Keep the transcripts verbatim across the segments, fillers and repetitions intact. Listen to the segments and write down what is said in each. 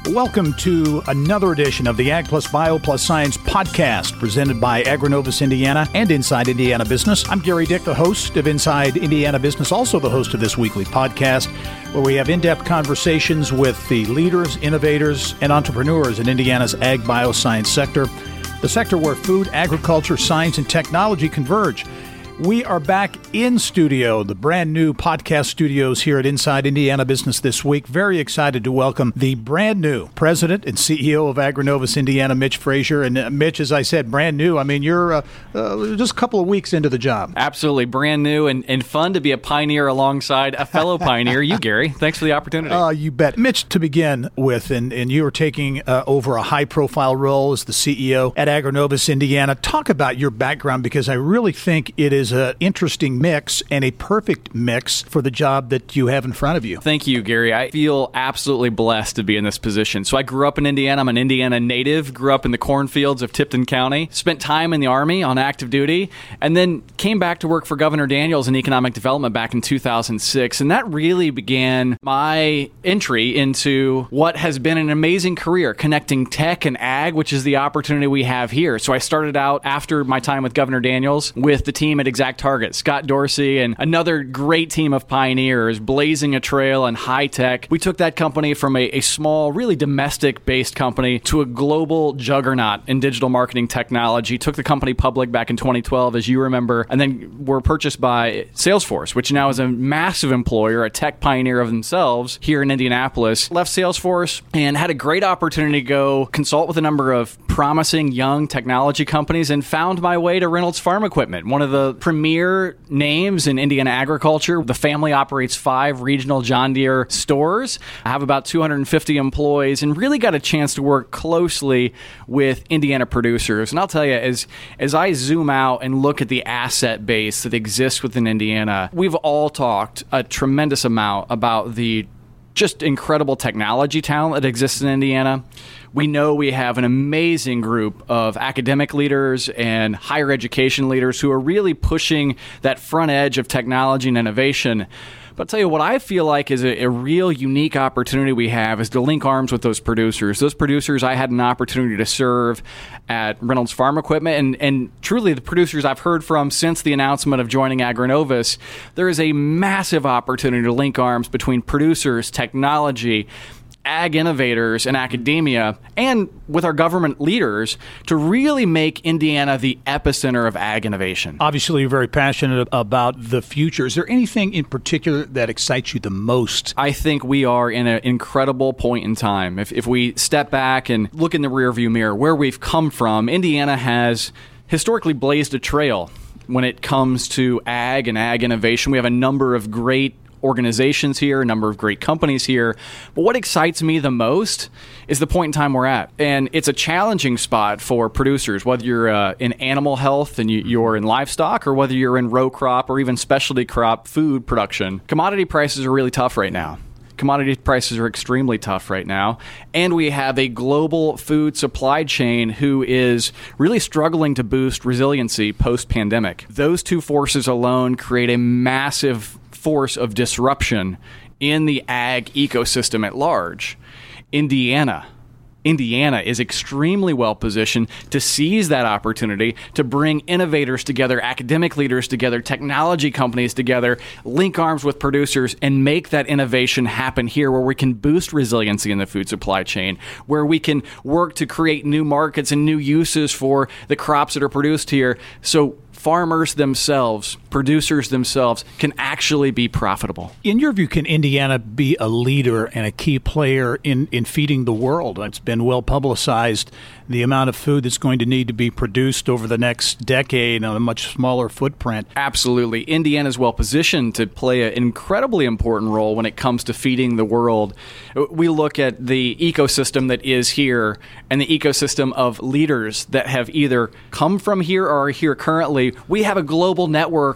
Welcome to another edition of the Ag Plus Bio Plus Science podcast presented by Agrinovus Indiana and Inside Indiana Business. I'm Gary Dick, the host of Inside Indiana Business, also the host of this weekly podcast where we have in-depth conversations with the leaders, innovators, and entrepreneurs in Indiana's ag bioscience sector, the sector where food, agriculture, science, and technology converge. We are back in studio, the brand new podcast studios here at Inside Indiana Business this week. Very excited to welcome the brand new president and C E O of Agrinovus Indiana, Mitch Frazier. And uh, Mitch, as I said, brand new. I mean, you're uh, uh, just a couple of weeks into the job. Absolutely. Brand new and, and fun to be a pioneer alongside a fellow pioneer, you, Gary. Thanks for the opportunity. Uh, you bet. Mitch, to begin with, and, and you are taking uh, over a high-profile role as the C E O at Agrinovus Indiana. Talk about your background, because I really think it is an interesting mix and a perfect mix for the job that you have in front of you. Thank you, Gary. I feel absolutely blessed to be in this position. So I grew up in Indiana. I'm an Indiana native, grew up in the cornfields of Tipton County, spent time in the Army on active duty, and then came back to work for Governor Daniels in economic development back in two thousand six. And that really began my entry into what has been an amazing career, connecting tech and ag, which is the opportunity we have here. So I started out after my time with Governor Daniels with the team at Exact Target. Scott Dorsey and another great team of pioneers blazing a trail in high tech. We took that company from a, a small, really domestic-based company to a global juggernaut in digital marketing technology. Took the company public back in twenty twelve, as you remember, and then were purchased by Salesforce, which now is a massive employer, a tech pioneer of themselves here in Indianapolis. Left Salesforce and had a great opportunity to go consult with a number of promising young technology companies and found my way to Reynolds Farm Equipment, one of the premier names in Indiana agriculture. The family operates five regional John Deere stores. I have about two hundred fifty employees and really got a chance to work closely with Indiana producers. And I'll tell you, as, as I zoom out and look at the asset base that exists within Indiana, we've all talked a tremendous amount about the just incredible technology talent that exists in Indiana. We know we have an amazing group of academic leaders and higher education leaders who are really pushing that front edge of technology and innovation. But I'll tell you what I feel like is a, a real unique opportunity we have is to link arms with those producers. Those producers I had an opportunity to serve at Reynolds Farm Equipment, and, and truly the producers I've heard from since the announcement of joining Agrinovus, there is a massive opportunity to link arms between producers, technology, ag innovators and academia, and with our government leaders to really make Indiana the epicenter of ag innovation. Obviously, you're very passionate about the future. Is there anything in particular that excites you the most? I think we are in an incredible point in time. If, if we step back and look in the rearview mirror, where we've come from, Indiana has historically blazed a trail when it comes to ag and ag innovation. We have a number of great organizations here, a number of great companies here. But what excites me the most is the point in time we're at. And it's a challenging spot for producers, whether you're uh, in animal health and you, you're in livestock, or whether you're in row crop or even specialty crop food production. Commodity prices are really tough right now. Commodity prices are extremely tough right now. And we have a global food supply chain who is really struggling to boost resiliency post-pandemic. Those two forces alone create a massive force of disruption in the ag ecosystem at large. Indiana, Indiana is extremely well positioned to seize that opportunity to bring innovators together, academic leaders together, technology companies together, link arms with producers, and make that innovation happen here, where we can boost resiliency in the food supply chain, where we can work to create new markets and new uses for the crops that are produced here. So farmers themselves, producers themselves, can actually be profitable. In your view, can Indiana be a leader and a key player in, in feeding the world? It's been well publicized, the amount of food that's going to need to be produced over the next decade on a much smaller footprint. Absolutely. Indiana is well positioned to play an incredibly important role when it comes to feeding the world. We look at the ecosystem that is here and the ecosystem of leaders that have either come from here or are here currently. We have a global network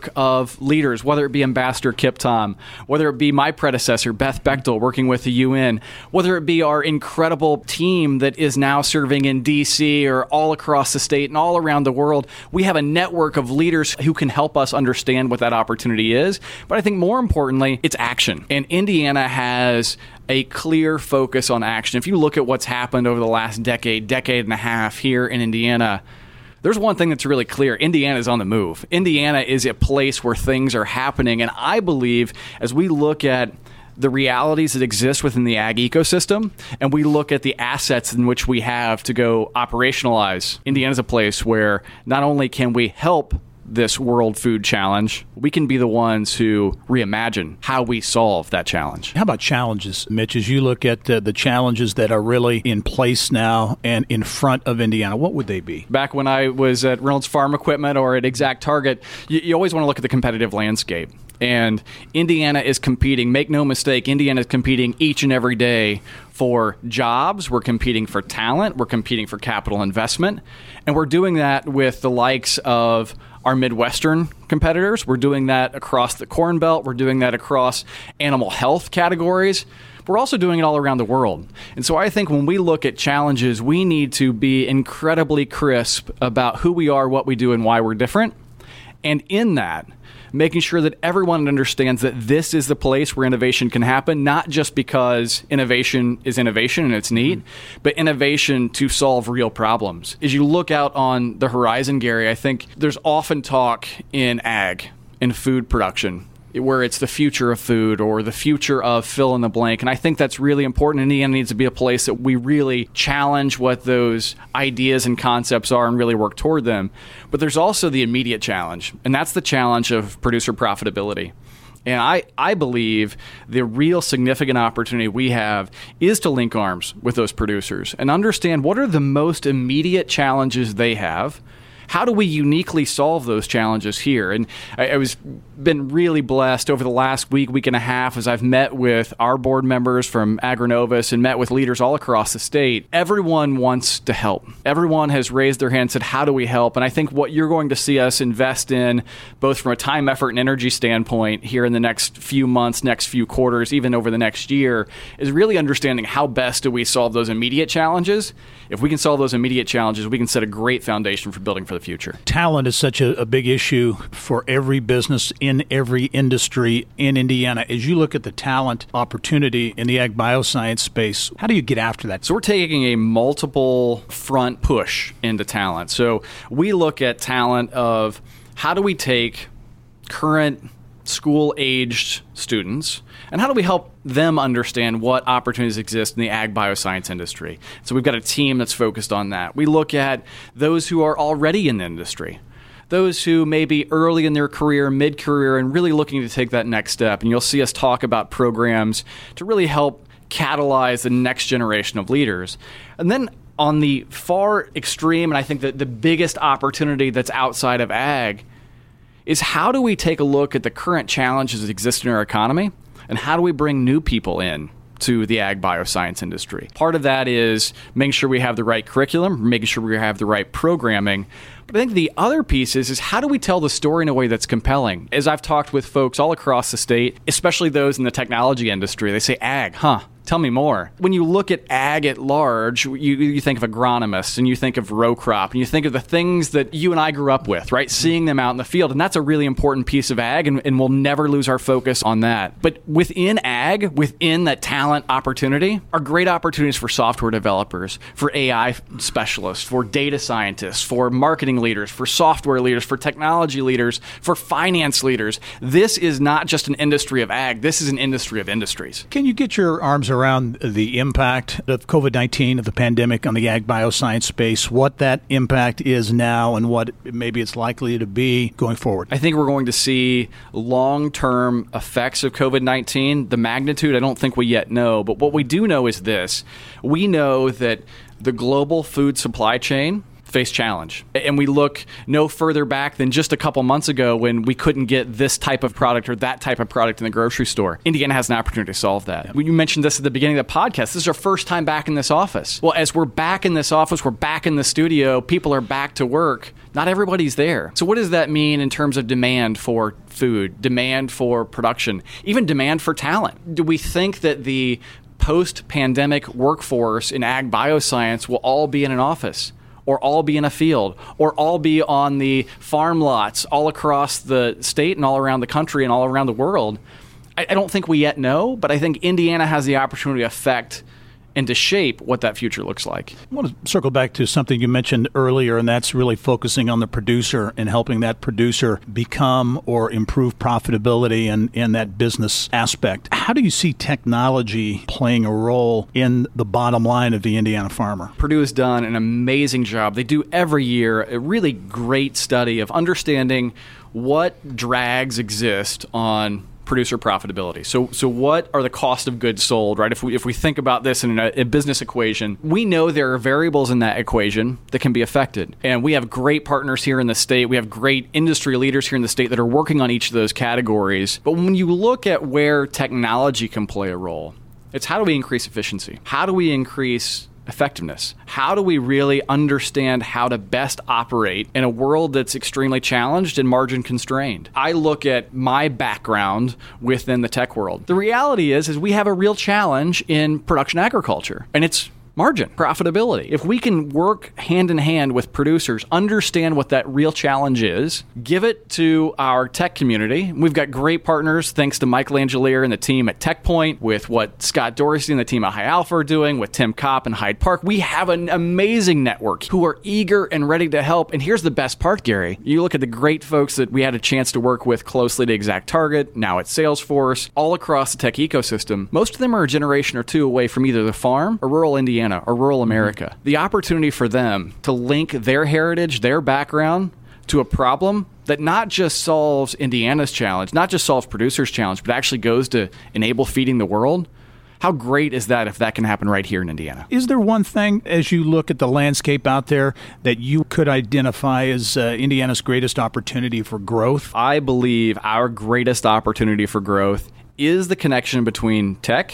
network of leaders, whether it be Ambassador Kip Tom, whether it be my predecessor, Beth Bechtel, working with the U N, whether it be our incredible team that is now serving in D C or all across the state and all around the world. We have a network of leaders who can help us understand what that opportunity is. But I think more importantly, it's action. And Indiana has a clear focus on action. If you look at what's happened over the last decade, decade and a half here in Indiana, there's one thing that's really clear. Indiana is on the move. Indiana is a place where things are happening. And I believe as we look at the realities that exist within the ag ecosystem, and we look at the assets in which we have to go operationalize, Indiana's a place where not only can we help this World Food Challenge, we can be the ones who reimagine how we solve that challenge. How about challenges, Mitch, as you look at uh, the challenges that are really in place now and in front of Indiana? What would they be? Back when I was at Reynolds Farm Equipment or at Exact Target, you, you always want to look at the competitive landscape. And Indiana is competing, make no mistake, Indiana is competing each and every day for jobs. We're competing for talent. We're competing for capital investment. And we're doing that with the likes of our Midwestern competitors. We're doing that across the Corn Belt. We're doing that across animal health categories. We're also doing it all around the world. And so I think when we look at challenges, we need to be incredibly crisp about who we are, what we do, and why we're different. And in that, making sure that everyone understands that this is the place where innovation can happen, not just because innovation is innovation and it's neat, mm-hmm. but innovation to solve real problems. As you look out on the horizon, Gary, I think there's often talk in ag, in food production, where it's the future of food or the future of fill in the blank. And I think that's really important. Indiana needs to be a place that we really challenge what those ideas and concepts are and really work toward them. But there's also the immediate challenge, and that's the challenge of producer profitability. And I, I believe the real significant opportunity we have is to link arms with those producers and understand what are the most immediate challenges they have. How do we uniquely solve those challenges here? And I, I was been really blessed over the last week, week and a half, as I've met with our board members from AgriNovus and met with leaders all across the state. Everyone wants to help. Everyone has raised their hand and said, how do we help? And I think what you're going to see us invest in, both from a time, effort, and energy standpoint here in the next few months, next few quarters, even over the next year, is really understanding how best do we solve those immediate challenges. If we can solve those immediate challenges, we can set a great foundation for building for the future. Talent is such a, a big issue for every business in every industry in Indiana. As you look at the talent opportunity in the ag bioscience space, how do you get after that? So we're taking a multiple front push into talent. So we look at talent of how do we take current school-aged students and how do we help them understand what opportunities exist in the ag bioscience industry? So we've got a team that's focused on that. We look at those who are already in the industry, those who may be early in their career, mid-career, and really looking to take that next step. And you'll see us talk about programs to really help catalyze the next generation of leaders. And then on the far extreme, and I think that the biggest opportunity that's outside of ag, is how do we take a look at the current challenges that exist in our economy and how do we bring new people in to the ag bioscience industry? Part of that is making sure we have the right curriculum, making sure we have the right programming. But I think the other piece is, is how do we tell the story in a way that's compelling? As I've talked with folks all across the state, especially those in the technology industry, they say, ag, huh? Tell me more. When you look at ag at large, you, you think of agronomists and you think of row crop and you think of the things that you and I grew up with, right? Seeing them out in the field. And that's a really important piece of ag, and, and we'll never lose our focus on that. But within ag, within that talent opportunity, are great opportunities for software developers, for A I specialists, for data scientists, for marketing leaders, for software leaders, for technology leaders, for finance leaders. This is not just an industry of ag. This is an industry of industries. Can you get your arms around the impact of covid nineteen, of the pandemic on the ag bioscience space, what that impact is now and what maybe it's likely to be going forward? I think we're going to see long-term effects of covid nineteen. The magnitude, I don't think we yet know, but what we do know is this. We know that the global food supply chain face challenge. And we look no further back than just a couple months ago when we couldn't get this type of product or that type of product in the grocery store. Indiana has an opportunity to solve that. Yeah. You mentioned this at the beginning of the podcast. This is our first time back in this office. Well, as we're back in this office, we're back in the studio, people are back to work. Not everybody's there. So what does that mean in terms of demand for food, demand for production, even demand for talent? Do we think that the post-pandemic workforce in ag bioscience will all be in an office, or all be in a field, or all be on the farm lots all across the state and all around the country and all around the world? I, I don't think we yet know, but I think Indiana has the opportunity to affect and to shape what that future looks like. I want to circle back to something you mentioned earlier, and that's really focusing on the producer and helping that producer become or improve profitability in, in that business aspect. How do you see technology playing a role in the bottom line of the Indiana farmer? Purdue has done an amazing job. They do every year a really great study of understanding what drags exist on producer profitability. So so what are the cost of goods sold, right? If we if we think about this in a, a business equation, we know there are variables in that equation that can be affected. And we have great partners here in the state. We have great industry leaders here in the state that are working on each of those categories. But when you look at where technology can play a role, it's how do we increase efficiency? How do we increase effectiveness? How do we really understand how to best operate in a world that's extremely challenged and margin constrained? I look at my background within the tech world. The reality is, is we have a real challenge in production agriculture, and it's margin, profitability. If we can work hand in hand with producers, understand what that real challenge is, give it to our tech community. We've got great partners, thanks to Mike Langelier and the team at TechPoint, with what Scott Dorsey and the team at High Alpha are doing, with Tim Kopp and Hyde Park. We have an amazing network who are eager and ready to help. And here's the best part, Gary. You look at the great folks that we had a chance to work with closely to ExactTarget, now at Salesforce, all across the tech ecosystem. Most of them are a generation or two away from either the farm or rural Indiana or rural America. Mm-hmm. The opportunity for them to link their heritage, their background, to a problem that not just solves Indiana's challenge, not just solves producers' challenge, but actually goes to enable feeding the world. How great is that if that can happen right here in Indiana? Is there one thing, as you look at the landscape out there, that you could identify as uh, Indiana's greatest opportunity for growth? I believe our greatest opportunity for growth is the connection between tech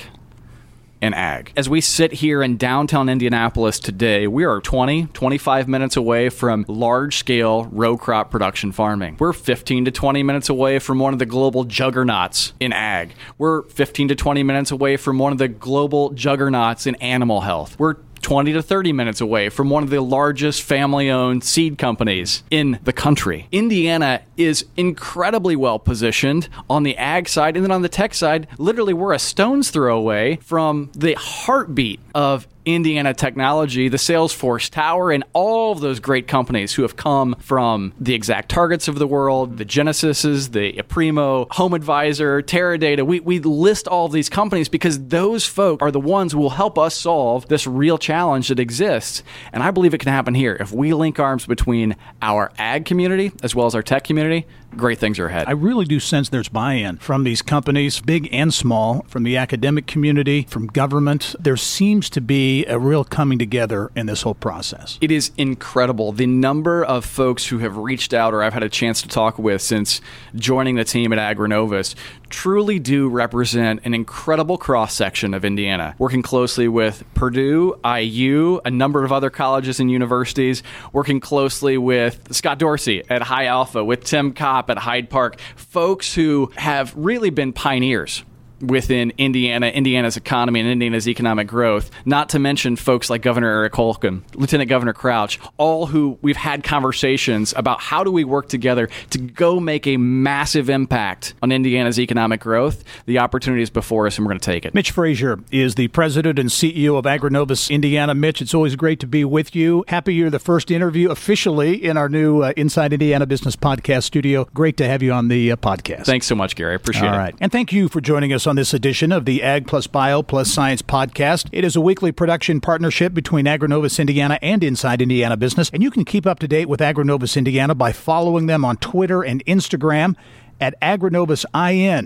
and ag. As we sit here in downtown Indianapolis today, we are twenty, twenty-five minutes away from large-scale row crop production farming. We're fifteen to twenty minutes away from one of the global juggernauts in ag. We're fifteen to twenty minutes away from one of the global juggernauts in animal health. We're twenty to thirty minutes away from one of the largest family-owned seed companies in the country. Indiana is incredibly well positioned on the ag side, and then on the tech side, literally we're a stone's throw away from the heartbeat of Indiana technology, the Salesforce Tower, and all of those great companies who have come from the ExactTargets of the world, the Genesises, the Aprimo, Home Advisor, Teradata. We, we list all of these companies because those folk are the ones who will help us solve this real challenge that exists. And I believe it can happen here. If we link arms between our ag community as well as our tech community, great things are ahead. I really do sense there's buy-in from these companies, big and small, from the academic community, from government. There seems to be a real coming together in this whole process. It is incredible. The number of folks who have reached out or I've had a chance to talk with since joining the team at AgriNovus truly do represent an incredible cross-section of Indiana, working closely with Purdue, I U, a number of other colleges and universities, working closely with Scott Dorsey at High Alpha, with Tim Kopp at Hyde Park, folks who have really been pioneers within Indiana, Indiana's economy and Indiana's economic growth, not to mention folks like Governor Eric Holcomb, Lieutenant Governor Crouch, all who we've had conversations about how do we work together to go make a massive impact on Indiana's economic growth. The opportunity is before us, and we're going to take it. Mitch Frazier is the president and C E O of AgriNovus Indiana. Mitch, it's always great to be with you. Happy you're the first interview officially in our new uh, Inside Indiana Business podcast studio. Great to have you on the uh, podcast. Thanks so much, Gary. I appreciate it. All right. And thank you for joining us on this edition of the Ag Plus Bio Plus Science podcast. It is a weekly production partnership between AgriNovus Indiana and Inside Indiana Business, and you can keep up to date with AgriNovus Indiana by following them on Twitter and Instagram at AgriNovus I N.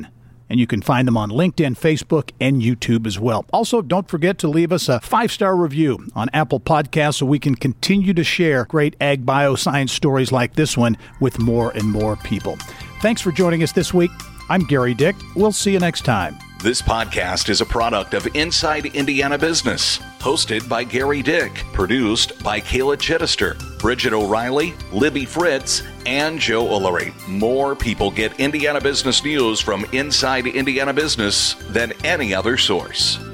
and you can find them on LinkedIn, Facebook, and YouTube as well. Also, don't forget to leave us a five-star review on Apple Podcasts so we can continue to share great ag bioscience stories like this one with more and more people. Thanks for joining us this week. I'm Gary Dick. We'll see you next time. This podcast is a product of Inside Indiana Business, hosted by Gary Dick, produced by Kayla Chittister, Bridget O'Reilly, Libby Fritz, and Joe Ullery. More people get Indiana business news from Inside Indiana Business than any other source.